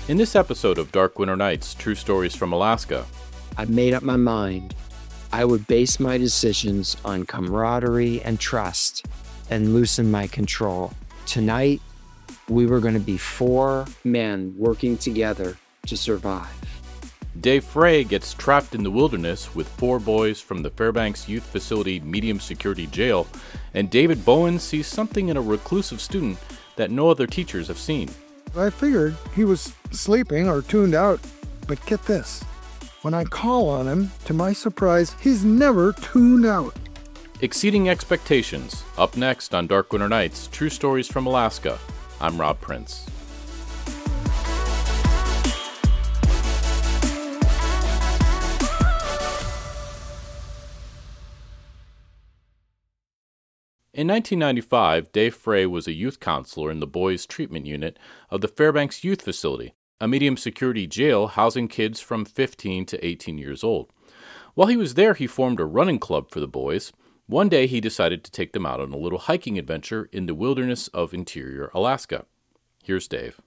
In this episode of Dark Winter Nights, True Stories from Alaska, I made up my mind. I would base my decisions on camaraderie and trust and loosen my control. Tonight, we were going to be 4 men working together to survive. Dave Frey gets trapped in the wilderness with 4 boys from the Fairbanks Youth Facility medium security jail, and David Bowen sees something in a reclusive student that no other teachers have seen. I figured he was sleeping or tuned out, but get this. When I call on him, to my surprise, he's never tuned out. Exceeding Expectations, up next on Dark Winter Nights, True Stories from Alaska. I'm Rob Prince. In 1995, Dave Frey was a youth counselor in the boys' treatment unit of the Fairbanks Youth Facility, a medium-security jail housing kids from 15 to 18 years old. While he was there, he formed a running club for the boys. One day, he decided to take them out on a little hiking adventure in the wilderness of interior Alaska. Here's Dave.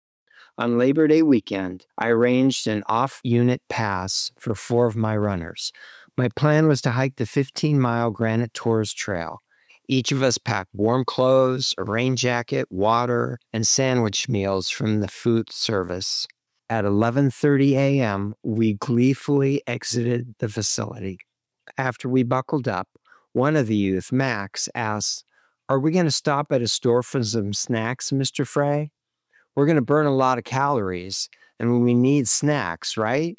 On Labor Day weekend, I arranged an off-unit pass for 4 of my runners. My plan was to hike the 15-mile Granite Tours Trail. Each of us packed warm clothes, a rain jacket, water, and sandwich meals from the food service. At 11:30 a.m., we gleefully exited the facility. After we buckled up, one of the youth, Max, asked, "Are we going to stop at a store for some snacks, Mr. Frey? We're going to burn a lot of calories, and we need snacks, right?"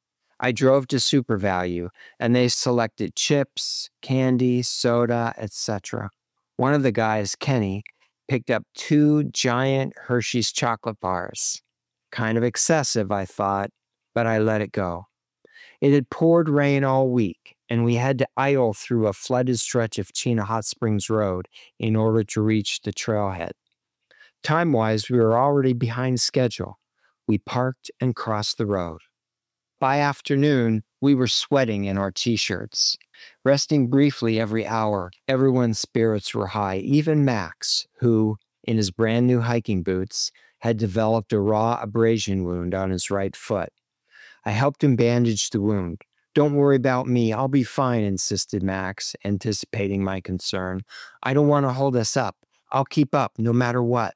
I drove to Super Value, and they selected chips, candy, soda, etc. One of the guys, Kenny, picked up 2 giant Hershey's chocolate bars. Kind of excessive, I thought, but I let it go. It had poured rain all week, and we had to idle through a flooded stretch of Chena Hot Springs Road in order to reach the trailhead. Time-wise, we were already behind schedule. We parked and crossed the road. By afternoon, we were sweating in our t-shirts. Resting briefly every hour, everyone's spirits were high, even Max, who, in his brand new hiking boots, had developed a raw abrasion wound on his right foot. I helped him bandage the wound. "Don't worry about me, I'll be fine," insisted Max, anticipating my concern. "I don't want to hold us up. I'll keep up, no matter what."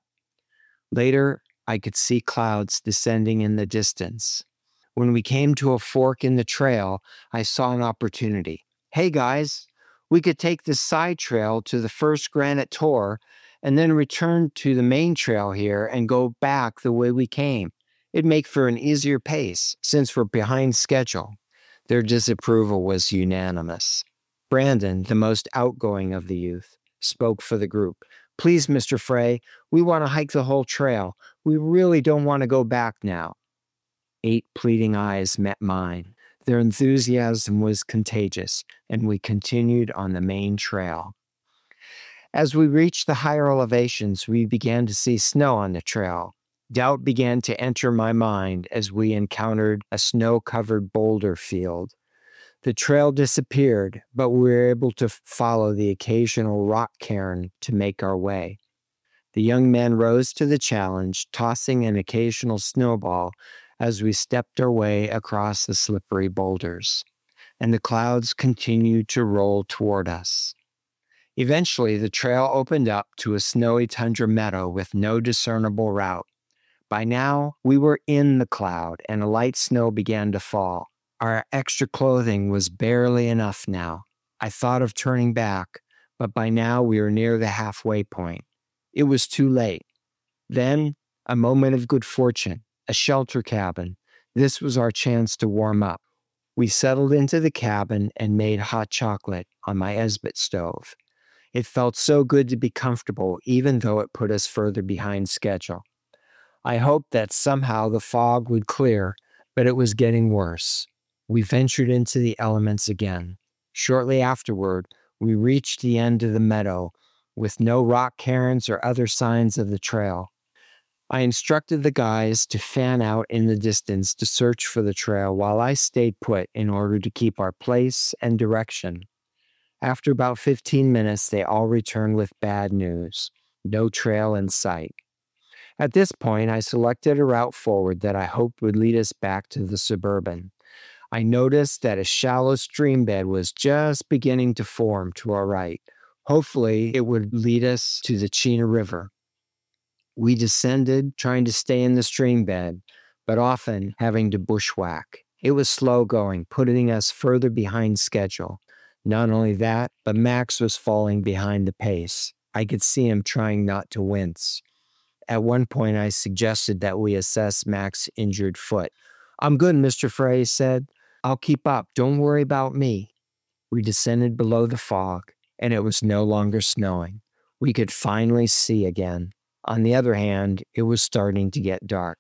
Later, I could see clouds descending in the distance. When we came to a fork in the trail, I saw an opportunity. "Hey guys, we could take this side trail to the first Granite Tour and then return to the main trail here and go back the way we came. It'd make for an easier pace since we're behind schedule." Their disapproval was unanimous. Brandon, the most outgoing of the youth, spoke for the group. "Please, Mr. Frey, we want to hike the whole trail. We really don't want to go back now." 8 pleading eyes met mine. Their enthusiasm was contagious, and we continued on the main trail. As we reached the higher elevations, we began to see snow on the trail. Doubt began to enter my mind as we encountered a snow-covered boulder field. The trail disappeared, but we were able to follow the occasional rock cairn to make our way. The young men rose to the challenge, tossing an occasional snowball as we stepped our way across the slippery boulders, and the clouds continued to roll toward us. Eventually, the trail opened up to a snowy tundra meadow with no discernible route. By now, we were in the cloud, and a light snow began to fall. Our extra clothing was barely enough now. I thought of turning back, but by now we were near the halfway point. It was too late. Then, a moment of good fortune. A shelter cabin. This was our chance to warm up. We settled into the cabin and made hot chocolate on my Esbit stove. It felt so good to be comfortable, even though it put us further behind schedule. I hoped that somehow the fog would clear, but it was getting worse. We ventured into the elements again. Shortly afterward, we reached the end of the meadow, with no rock cairns or other signs of the trail. I instructed the guys to fan out in the distance to search for the trail while I stayed put in order to keep our place and direction. After about 15 minutes, they all returned with bad news. No trail in sight. At this point, I selected a route forward that I hoped would lead us back to the Suburban. I noticed that a shallow stream bed was just beginning to form to our right. Hopefully, it would lead us to the Chena River. We descended, trying to stay in the stream bed, but often having to bushwhack. It was slow going, putting us further behind schedule. Not only that, but Max was falling behind the pace. I could see him trying not to wince. At one point, I suggested that we assess Max's injured foot. "I'm good," Mr. Frey said. "I'll keep up. Don't worry about me." We descended below the fog, and it was no longer snowing. We could finally see again. On the other hand, it was starting to get dark.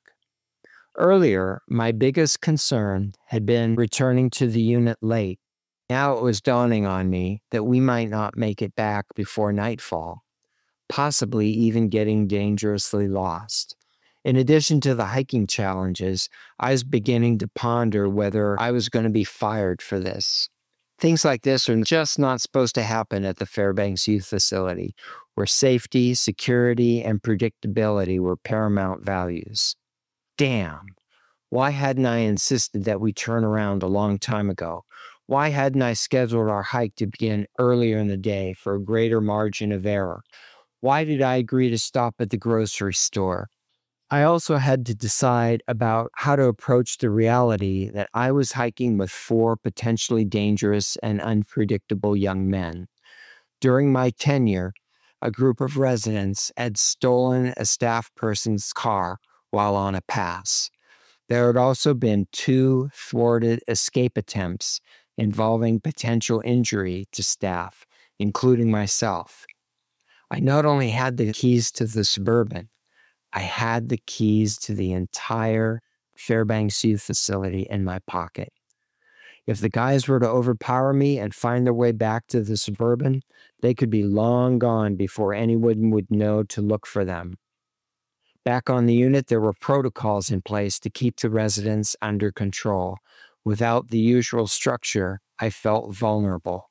Earlier, my biggest concern had been returning to the unit late. Now it was dawning on me that we might not make it back before nightfall, possibly even getting dangerously lost. In addition to the hiking challenges, I was beginning to ponder whether I was going to be fired for this. Things like this are just not supposed to happen at the Fairbanks Youth Facility, where safety, security, and predictability were paramount values. Damn. Why hadn't I insisted that we turn around a long time ago? Why hadn't I scheduled our hike to begin earlier in the day for a greater margin of error? Why did I agree to stop at the grocery store? I also had to decide about how to approach the reality that I was hiking with 4 potentially dangerous and unpredictable young men. During my tenure, a group of residents had stolen a staff person's car while on a pass. There had also been 2 thwarted escape attempts involving potential injury to staff, including myself. I not only had the keys to the Suburban, I had the keys to the entire Fairbanks Youth Facility in my pocket. If the guys were to overpower me and find their way back to the Suburban, they could be long gone before anyone would know to look for them. Back on the unit, there were protocols in place to keep the residents under control. Without the usual structure, I felt vulnerable.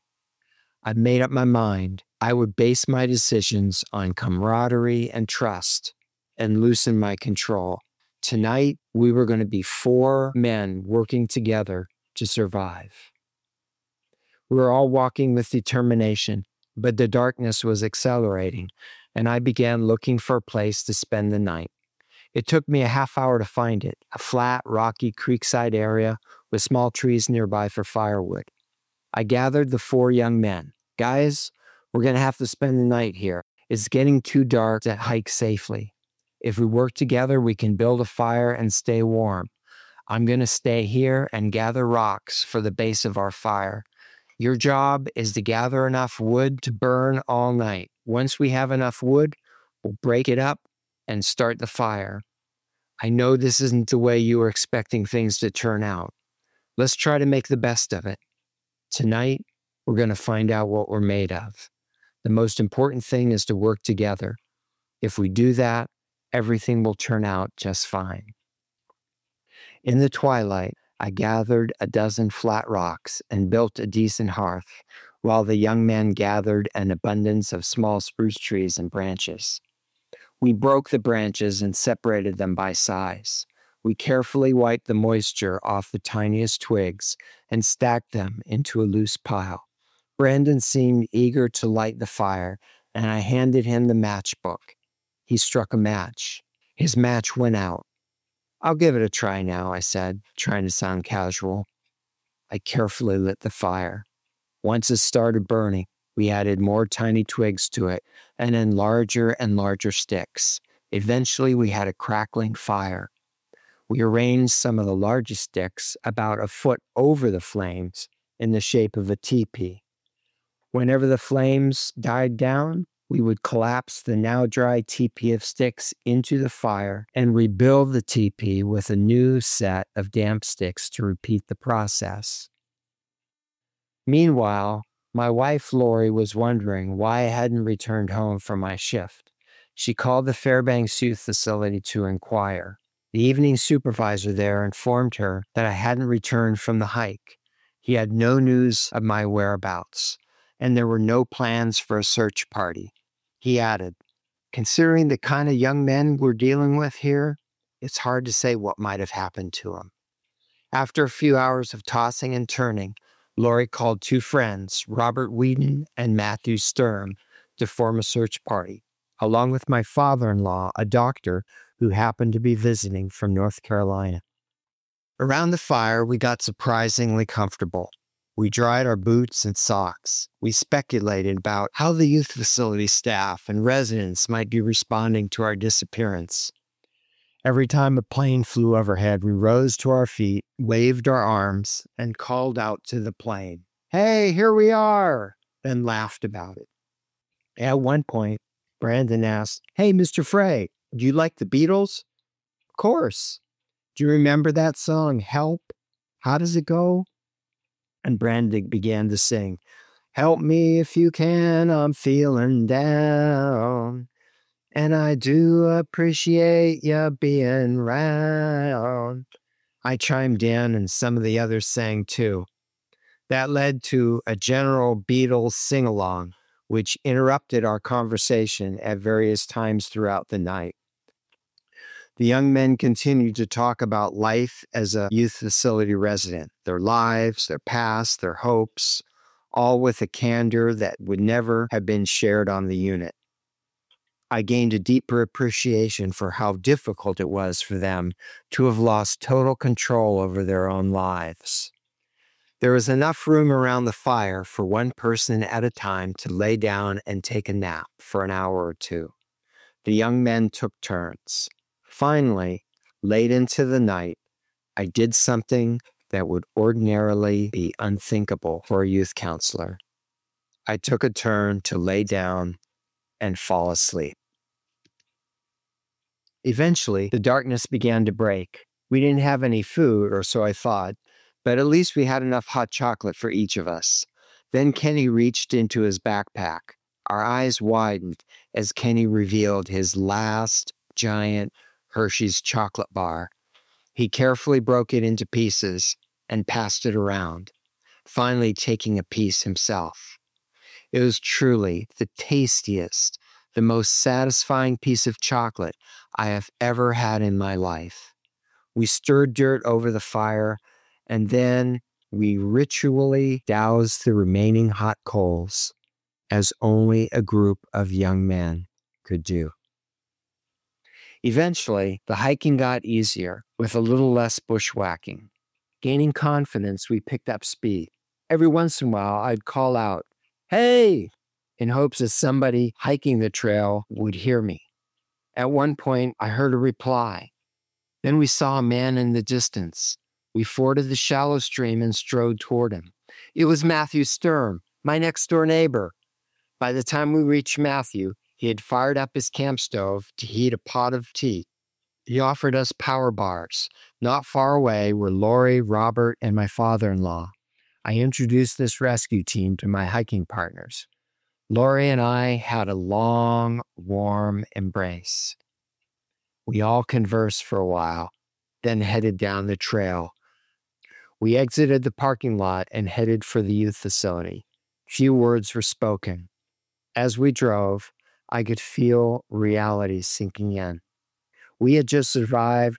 I made up my mind. I would base my decisions on camaraderie and trust and loosen my control. Tonight, we were going to be 4 men working together to survive. We were all walking with determination, but the darkness was accelerating, and I began looking for a place to spend the night. It took me a half hour to find it, a flat, rocky creekside area with small trees nearby for firewood. I gathered the 4 young men. "Guys, we're going to have to spend the night here. It's getting too dark to hike safely. If we work together, we can build a fire and stay warm. I'm going to stay here and gather rocks for the base of our fire. Your job is to gather enough wood to burn all night. Once we have enough wood, we'll break it up and start the fire. I know this isn't the way you were expecting things to turn out. Let's try to make the best of it. Tonight, we're going to find out what we're made of. The most important thing is to work together. If we do that, everything will turn out just fine." In the twilight, I gathered a dozen flat rocks and built a decent hearth, while the young men gathered an abundance of small spruce trees and branches. We broke the branches and separated them by size. We carefully wiped the moisture off the tiniest twigs and stacked them into a loose pile. Brandon seemed eager to light the fire, and I handed him the matchbook. He struck a match. His match went out. "I'll give it a try now," I said, trying to sound casual. I carefully lit the fire. Once it started burning, we added more tiny twigs to it, and then larger and larger sticks. Eventually, we had a crackling fire. We arranged some of the largest sticks about a foot over the flames in the shape of a teepee. Whenever the flames died down, we would collapse the now dry teepee of sticks into the fire and rebuild the teepee with a new set of damp sticks to repeat the process. Meanwhile, my wife Lori was wondering why I hadn't returned home from my shift. She called the Fairbanks Youth Facility to inquire. The evening supervisor there informed her that I hadn't returned from the hike. He had no news of my whereabouts, and there were no plans for a search party. He added, Considering the kind of young men we're dealing with here, it's hard to say what might have happened to them. After a few hours of tossing and turning, Lori called two friends, Robert Whedon and Matthew Sturm, to form a search party, along with my father-in-law, a doctor who happened to be visiting from North Carolina. Around the fire, we got surprisingly comfortable. We dried our boots and socks. We speculated about how the youth facility staff and residents might be responding to our disappearance. Every time a plane flew overhead, we rose to our feet, waved our arms, and called out to the plane, "Hey, here we are!" then laughed about it. At one point, Brandon asked, "Hey, Mr. Frey, do you like the Beatles?" "Of course. Do you remember that song, Help? How does it go?" And Brandon began to sing, "Help me if you can, I'm feeling down. And I do appreciate you being round." I chimed in, and some of the others sang too. That led to a general Beatles sing-along, which interrupted our conversation at various times throughout the night. The young men continued to talk about life as a youth facility resident, their lives, their past, their hopes, all with a candor that would never have been shared on the unit. I gained a deeper appreciation for how difficult it was for them to have lost total control over their own lives. There was enough room around the fire for one person at a time to lay down and take a nap for an hour or two. The young men took turns. Finally, late into the night, I did something that would ordinarily be unthinkable for a youth counselor. I took a turn to lay down and fall asleep. Eventually, the darkness began to break. We didn't have any food, or so I thought, but at least we had enough hot chocolate for each of us. Then Kenny reached into his backpack. Our eyes widened as Kenny revealed his last giant Hershey's chocolate bar. He carefully broke it into pieces and passed it around, finally taking a piece himself. It was truly the tastiest, the most satisfying piece of chocolate I have ever had in my life. We stirred dirt over the fire, and then we ritually doused the remaining hot coals, as only a group of young men could do. Eventually, the hiking got easier, with a little less bushwhacking. Gaining confidence, we picked up speed. Every once in a while, I'd call out, "Hey!" in hopes that somebody hiking the trail would hear me. At one point, I heard a reply. Then we saw a man in the distance. We forded the shallow stream and strode toward him. It was Matthew Sturm, my next-door neighbor. By the time we reached Matthew, he had fired up his camp stove to heat a pot of tea. He offered us power bars. Not far away were Lori, Robert, and my father-in-law. I introduced this rescue team to my hiking partners. Lori and I had a long, warm embrace. We all conversed for a while, then headed down the trail. We exited the parking lot and headed for the youth facility. Few words were spoken. As we drove, I could feel reality sinking in. We had just thrived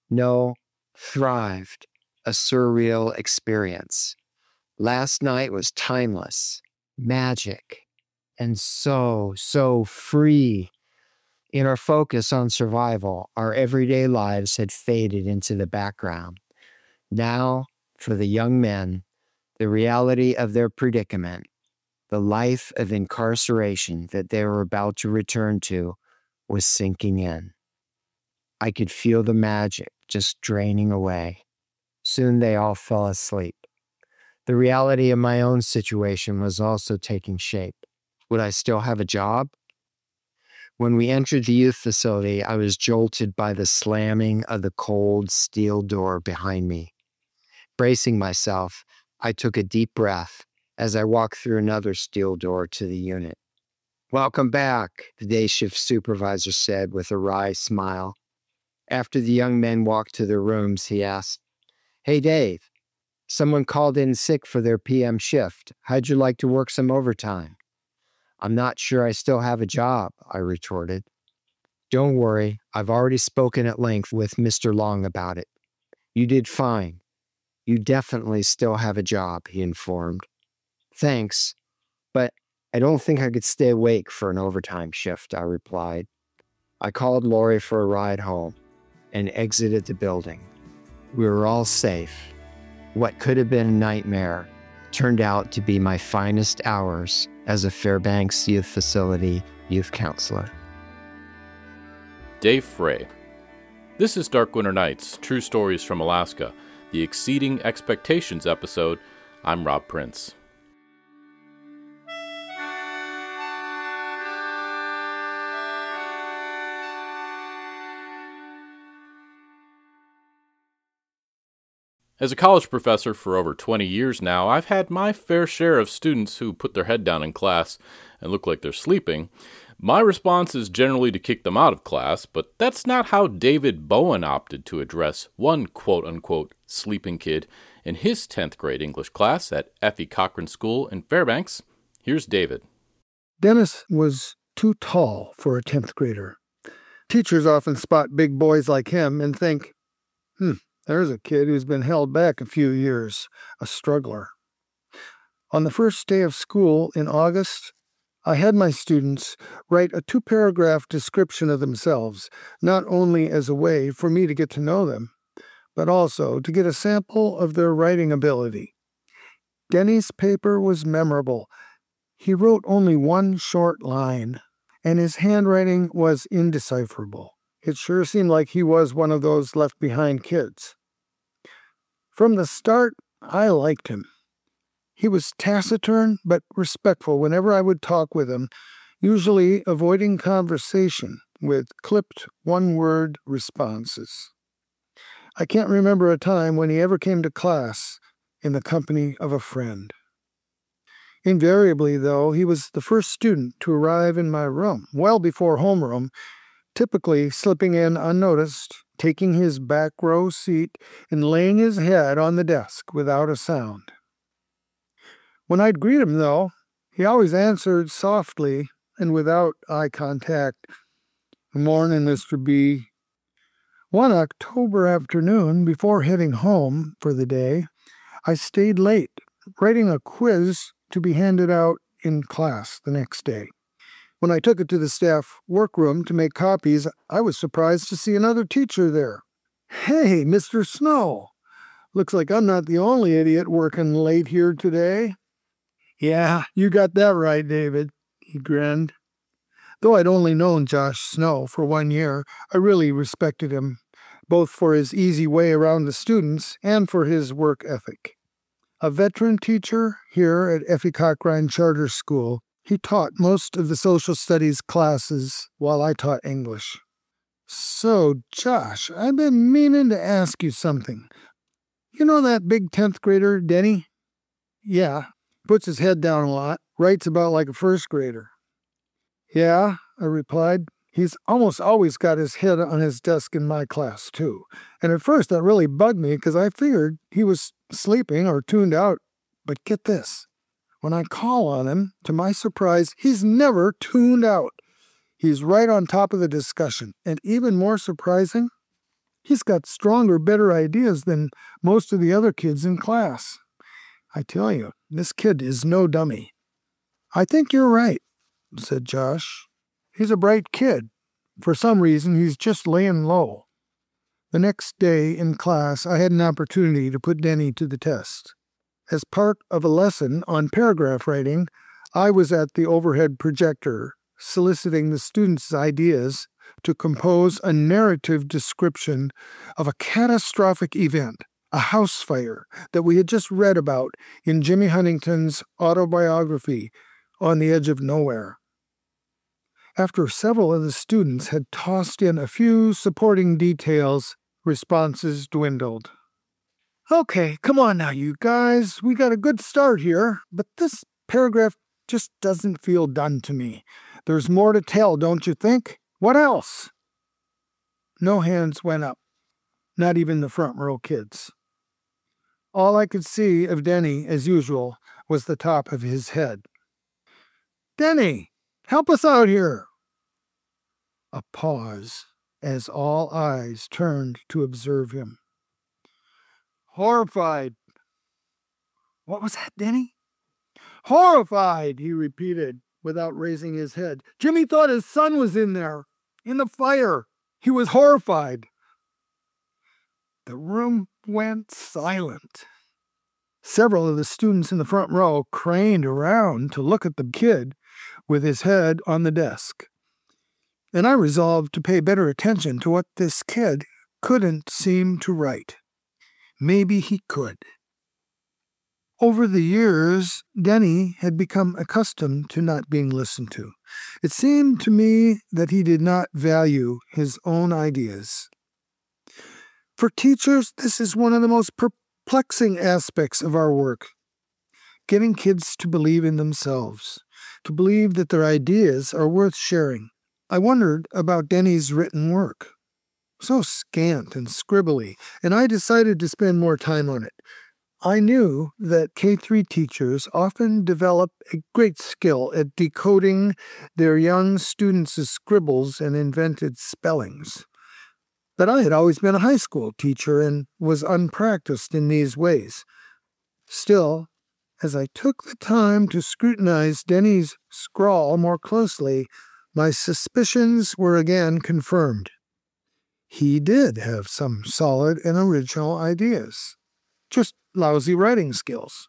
a surreal experience. Last night was timeless, magic, and so free. In our focus on survival, our everyday lives had faded into the background. Now, for the young men, the reality of their predicament, the life of incarceration that they were about to return to, was sinking in. I could feel the magic just draining away. Soon they all fell asleep. The reality of my own situation was also taking shape. Would I still have a job? When we entered the youth facility, I was jolted by the slamming of the cold steel door behind me. Bracing myself, I took a deep breath as I walked through another steel door to the unit. "Welcome back," the day shift supervisor said with a wry smile. After the young men walked to their rooms, he asked, "Hey, Dave, someone called in sick for their PM shift. How'd you like to work some overtime?" "I'm not sure I still have a job," I retorted. Don't worry, I've already spoken at length with Mr. Long about it. You did fine. You definitely still have a job, he informed. Thanks, but I don't think I could stay awake for an overtime shift, I replied. I called Lori for a ride home and exited the building. We were all safe. What could have been a nightmare turned out to be my finest hours as a Fairbanks Youth Facility youth counselor. Dave Frey. This is Dark Winter Nights, True Stories from Alaska, the Exceeding Expectations episode. I'm Rob Prince. As a college professor for over 20 years now, I've had my fair share of students who put their head down in class and look like they're sleeping. My response is generally to kick them out of class, but that's not how David Bowen opted to address one quote-unquote sleeping kid in his 10th grade English class at Effie Cochran School in Fairbanks. Here's David. Dennis was too tall for a 10th grader. Teachers often spot big boys like him and think, there's a kid who's been held back a few years, a struggler. On the first day of school in August, I had my students write a 2-paragraph description of themselves, not only as a way for me to get to know them, but also to get a sample of their writing ability. Denny's paper was memorable. He wrote only one short line, and his handwriting was indecipherable. It sure seemed like he was one of those left-behind kids. From the start, I liked him. He was taciturn but respectful whenever I would talk with him, usually avoiding conversation with clipped one-word responses. I can't remember a time when he ever came to class in the company of a friend. Invariably, though, he was the first student to arrive in my room, well before homeroom, typically slipping in unnoticed, taking his back row seat, and laying his head on the desk without a sound. When I'd greet him, though, he always answered softly and without eye contact. "Good morning, Mr. B." One October afternoon, before heading home for the day, I stayed late, writing a quiz to be handed out in class the next day. When I took it to the staff workroom to make copies, I was surprised to see another teacher there. "Hey, Mr. Snow. Looks like I'm not the only idiot working late here today." "Yeah, you got that right, David," he grinned. Though I'd only known Josh Snow for 1 year, I really respected him, both for his easy way around the students and for his work ethic. A veteran teacher here at Effie Cochran Charter School, he taught most of the social studies classes while I taught English. "So, Josh, I've been meaning to ask you something. You know that big 10th grader, Denny?" "Yeah. Puts his head down a lot. Writes about like a first grader." "Yeah," I replied. "He's almost always got his head on his desk in my class, too. And at first that really bugged me because I figured he was sleeping or tuned out. But get this. When I call on him, to my surprise, he's never tuned out. He's right on top of the discussion. And even more surprising, he's got stronger, better ideas than most of the other kids in class. I tell you, this kid is no dummy." "I think you're right," said Josh. "He's a bright kid. For some reason, he's just laying low." The next day in class, I had an opportunity to put Denny to the test. As part of a lesson on paragraph writing, I was at the overhead projector, soliciting the students' ideas to compose a narrative description of a catastrophic event, a house fire that we had just read about in Jimmy Huntington's autobiography, On the Edge of Nowhere. After several of the students had tossed in a few supporting details, responses dwindled. "Okay, come on now, you guys. We got a good start here, but this paragraph just doesn't feel done to me. There's more to tell, don't you think? What else?" No hands went up, not even the front row kids. All I could see of Denny, as usual, was the top of his head. "Denny, help us out here." A pause as all eyes turned to observe him. Horrified. What was that, Denny? Horrified, he repeated without raising his head. Jimmy thought his son was in there, in the fire. He was horrified. The room went silent. Several of the students in the front row craned around to look at the kid with his head on the desk. And I resolved to pay better attention to what this kid couldn't seem to write. Maybe he could. Over the years, Denny had become accustomed to not being listened to. It seemed to me that he did not value his own ideas. For teachers, this is one of the most perplexing aspects of our work. Getting kids to believe in themselves, to believe that their ideas are worth sharing. I wondered about Denny's written work. So scant and scribbly, and I decided to spend more time on it. I knew that K-3 teachers often develop a great skill at decoding their young students' scribbles and invented spellings. But I had always been a high school teacher and was unpracticed in these ways. Still, as I took the time to scrutinize Denny's scrawl more closely, my suspicions were again confirmed. He did have some solid and original ideas. Just lousy writing skills.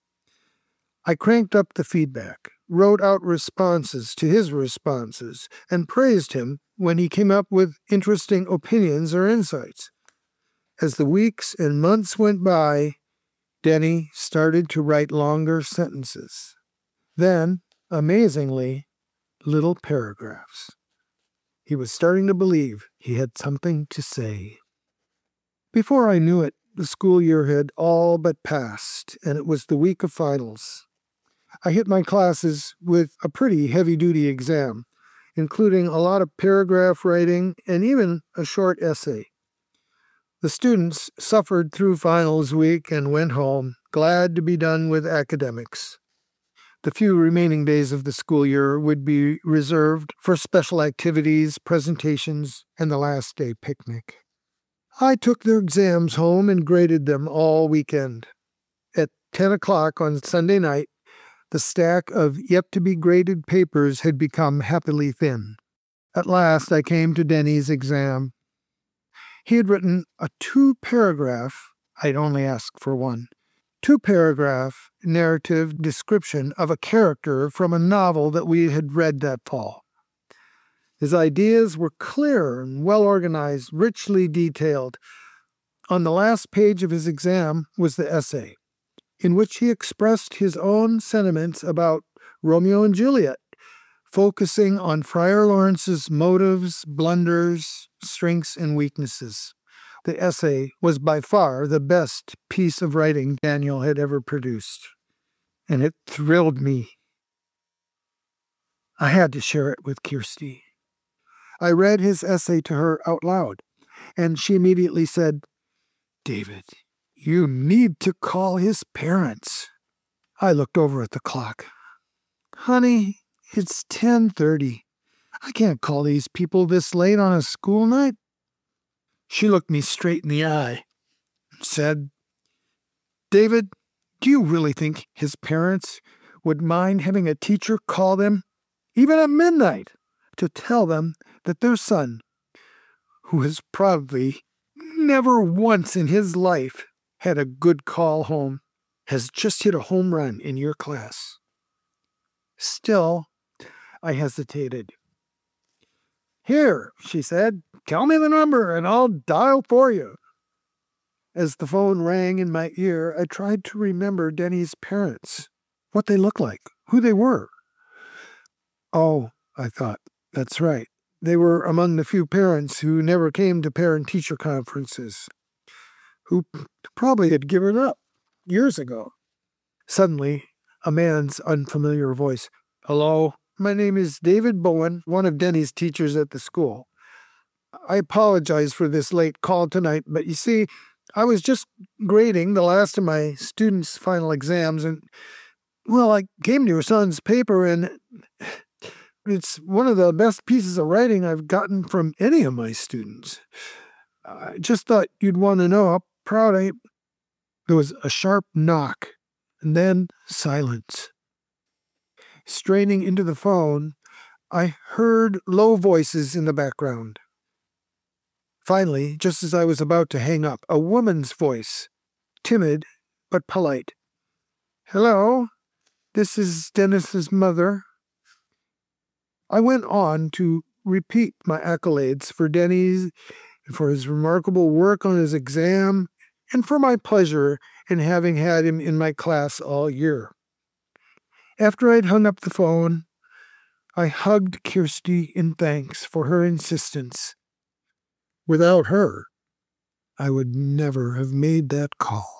I cranked up the feedback, wrote out responses to his responses, and praised him when he came up with interesting opinions or insights. As the weeks and months went by, Denny started to write longer sentences. Then, amazingly, little paragraphs. He was starting to believe he had something to say. Before I knew it, the school year had all but passed, and it was the week of finals. I hit my classes with a pretty heavy-duty exam, including a lot of paragraph writing and even a short essay. The students suffered through finals week and went home, glad to be done with academics. The few remaining days of the school year would be reserved for special activities, presentations, and the last day picnic. I took their exams home and graded them all weekend. At 10 o'clock on Sunday night, the stack of yet-to-be-graded papers had become happily thin. At last I came to Denny's exam. He had written a 2-paragraph, I'd only asked for one, 2-paragraph narrative description of a character from a novel that we had read that fall. His ideas were clear and well-organized, richly detailed. On the last page of his exam was the essay, in which he expressed his own sentiments about Romeo and Juliet, focusing on Friar Lawrence's motives, blunders, strengths, and weaknesses. The essay was by far the best piece of writing Daniel had ever produced, and it thrilled me. I had to share it with Kirsty. I read his essay to her out loud, and she immediately said, "David, you need to call his parents." I looked over at the clock. "Honey, it's 10:30. I can't call these people this late on a school night." She looked me straight in the eye and said, "David, do you really think his parents would mind having a teacher call them, even at midnight, to tell them that their son, who has probably never once in his life had a good call home, has just hit a home run in your class?" Still, I hesitated. "Here," she said, "tell me the number and I'll dial for you." As the phone rang in my ear, I tried to remember Denny's parents, what they looked like, who they were. Oh, I thought, that's right. They were among the few parents who never came to parent-teacher conferences, who probably had given up years ago. Suddenly, a man's unfamiliar voice. "Hello, my name is David Bowen, one of Denny's teachers at the school. I apologize for this late call tonight, but you see, I was just grading the last of my students' final exams, and, well, I came to your son's paper, and, It's one of the best pieces of writing I've gotten from any of my students. I just thought you'd want to know how proud I am. There was a sharp knock, and then silence. Straining into the phone, I heard low voices in the background. Finally, just as I was about to hang up, a woman's voice, timid but polite. "Hello, this is Dennis's mother." I went on to repeat my accolades for Denny, for his remarkable work on his exam, and for my pleasure in having had him in my class all year. After I'd hung up the phone, I hugged Kirsty in thanks for her insistence. Without her, I would never have made that call.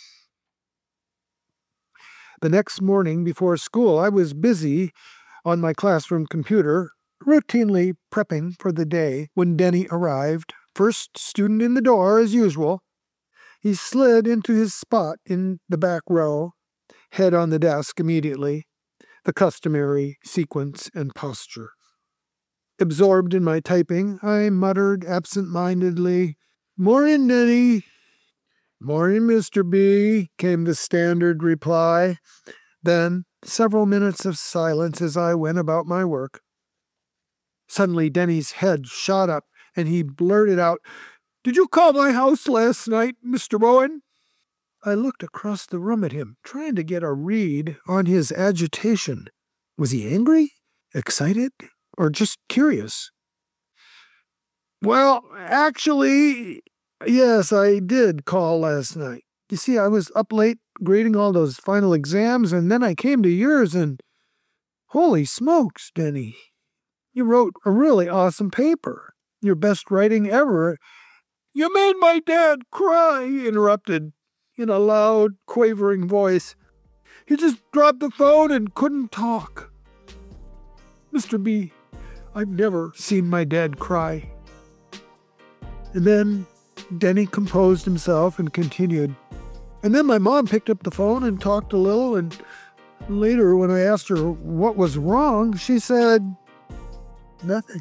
The next morning before school, I was busy on my classroom computer, routinely prepping for the day when Denny arrived, first student in the door as usual. He slid into his spot in the back row, head on the desk immediately, the customary sequence and posture. Absorbed in my typing, I muttered absent-mindedly, "Morning, Denny." "Morning, Mr. B," came the standard reply. Then several minutes of silence as I went about my work. Suddenly Denny's head shot up, and he blurted out, "Did you call my house last night, Mr. Bowen?" I looked across the room at him, trying to get a read on his agitation. Was he angry, excited, or just curious? "Well, actually, yes, I did call last night. You see, I was up late grading all those final exams, and then I came to yours, and holy smokes, Denny, you wrote a really awesome paper. Your best writing ever." "You made my dad cry," he interrupted in a loud, quavering voice. "He just dropped the phone and couldn't talk. Mr. B, I've never seen my dad cry." And then Denny composed himself and continued. "And then my mom picked up the phone and talked a little, and later when I asked her what was wrong, she said, nothing."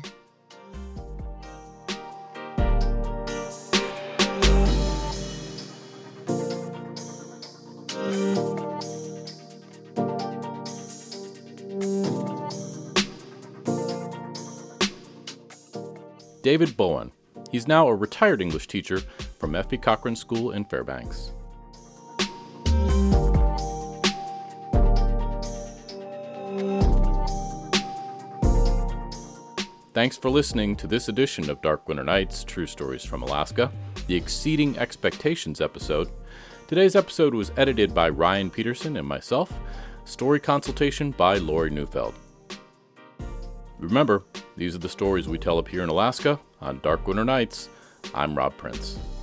David Bowen. He's now a retired English teacher from F.B. Cochran School in Fairbanks. Thanks for listening to this edition of Dark Winter Nights, True Stories from Alaska, the Exceeding Expectations episode. Today's episode was edited by Ryan Peterson and myself. Story consultation by Lori Neufeld. Remember, these are the stories we tell up here in Alaska on Dark Winter Nights. I'm Rob Prince.